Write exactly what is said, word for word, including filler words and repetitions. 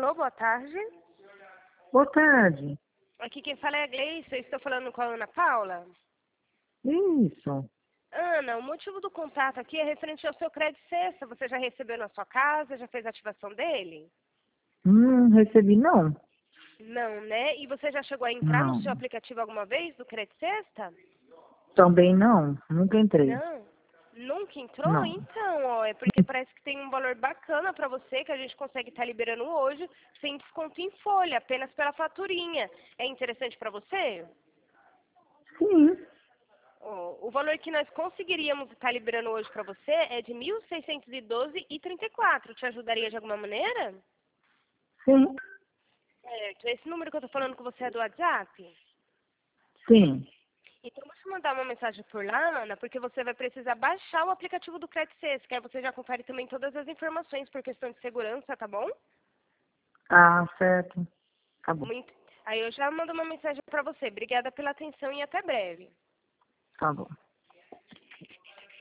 Alô, boa tarde. Boa tarde. Aqui quem fala é a Gleice, eu estou falando com a Ana Paula. Isso. Ana, o motivo do contato aqui é referente ao seu crédito sexta. Você já recebeu na sua casa? Já fez a ativação dele? Hum, recebi não. Não, né? E você já chegou a entrar no Não. seu aplicativo alguma vez do crédito sexta? Também não. Nunca entrei. Não. Nunca entrou? Não. Então, ó, é porque parece que tem um valor bacana pra você que a gente consegue estar liberando hoje sem desconto em folha, apenas pela faturinha. É interessante pra você? Sim. Ó, o valor que nós conseguiríamos estar liberando hoje pra você é de mil seiscentos e doze reais e trinta e quatro centavos. Te ajudaria de alguma maneira? Sim. Certo. Esse número que eu tô falando com você é do WhatsApp? Sim. Então, vou te mandar uma mensagem por lá, Ana, porque você vai precisar baixar o aplicativo do Credit Sense, que aí você já confere também todas as informações por questão de segurança, tá bom? Ah, certo. Tá bom. Muito. Aí eu já mando uma mensagem pra você. Obrigada pela atenção e até breve. Tá bom.